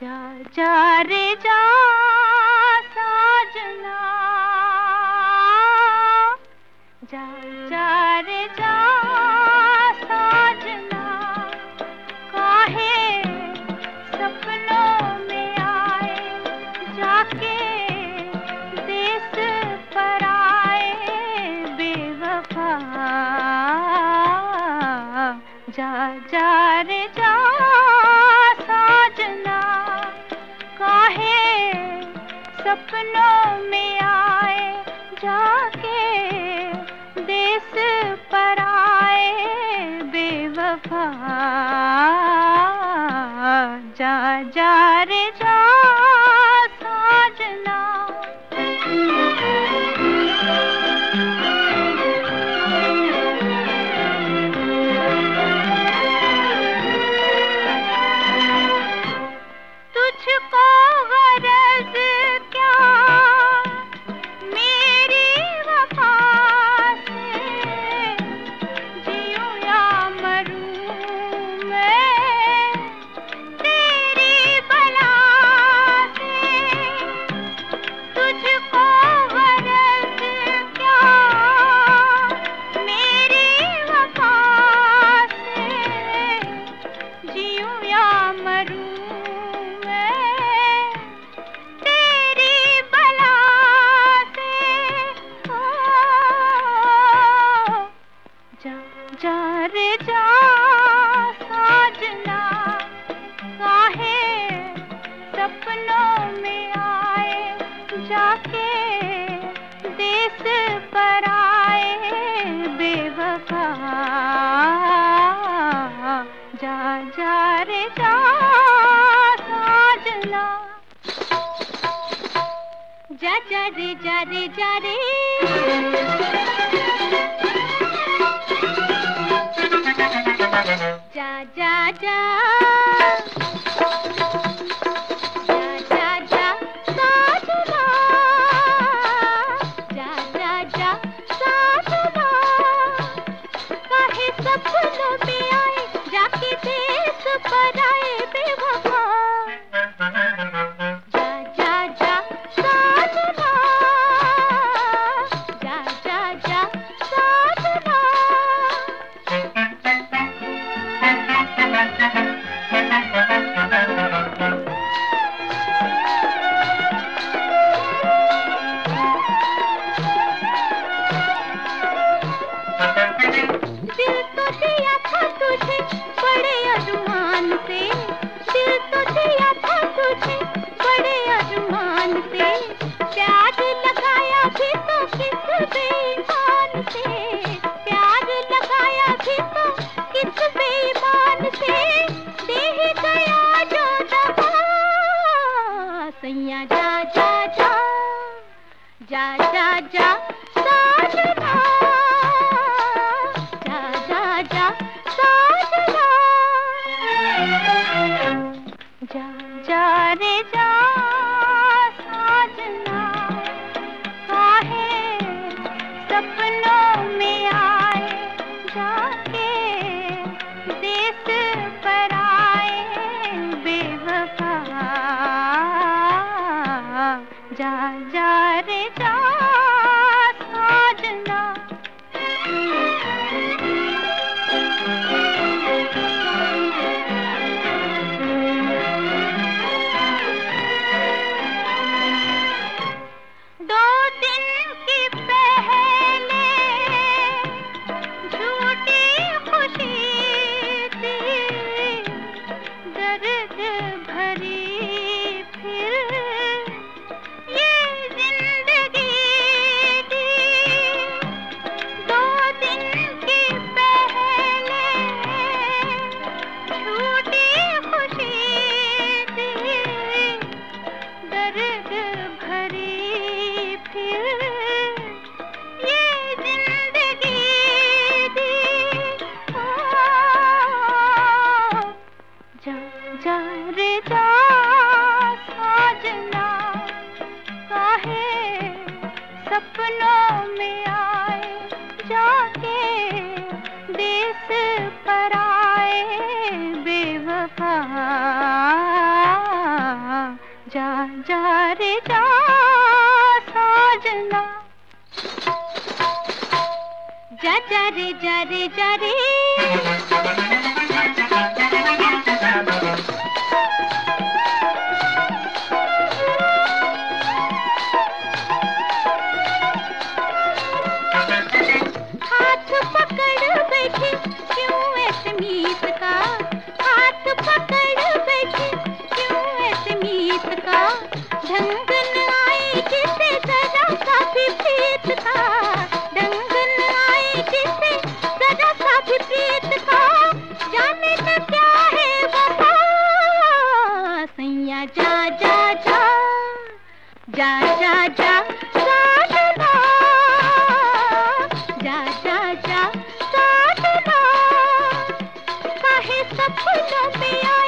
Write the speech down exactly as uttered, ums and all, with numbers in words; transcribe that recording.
जा जा रे जा साजना, जा जा रे जा साजना, काहे सपनों में आए जाके देश पर आए बेवफा। जा जा रे जा साजना, काहे सपनों में आए जाके देश पर आए बेवफा। जा जा रे जा साजना। तुझको गरज क्या मेरी वफा से, जियूं या मरूं मैं तेरी बला से। तुझको गरज क्या मेरी वफा से, जियूं या मरूं जा रे जा साजना, काहे सपनों में आए जाके देश पर आए बेवफा। जा जा रे जा साजना। जा जा रे जा रे जा रे, जा जा जा जा जा जा साजना, जा जा जा साजना, काहे सपनों में आए जाके देश पर आए बेवफा। जा जा जा साजना, जा जा जा साजना। दिल तो दिया था तुझे बड़े अरमान से, दिल तो दिया था तुझे बड़े अरमान से, प्यार लगाया भी तो किस बेईमान से, प्यार लगाया भी तो किस बेईमान से, दे गया जो दगा सैया। जा जा जा जा जा जा साजना, जा जा जा साजना। जा जा रे जा साजना, काहे सपनों में आए जाके देश पर आए बेवफा। जा जा रे जा साजना। दो दिन की पहले झूठी खुशी थी, दर्द भरी फिर ये जिंदगी थी। दो दिन की पहले झूठी खुशी थी, दर्द भरी फिर ये जिंदगी थी। जा जा रे जा साजना, काहे सपनों में आए जाके देश पर आए बेवफा। रे जा रे। हाथ पकड़ बैठे क्यों ऐसे मीत का, हाथ पकड़ बैठे क्यों ऐसे मीत का, ढंग न आए जिसे जरा सा भी प्रीत का, ढंग न आए जिसे जरा सा भी प्रीत का, जाने न क्या है वफा, सैया जा जा जा जा जा जा साजना, जा जा जा साजना, काहे सपनों में आ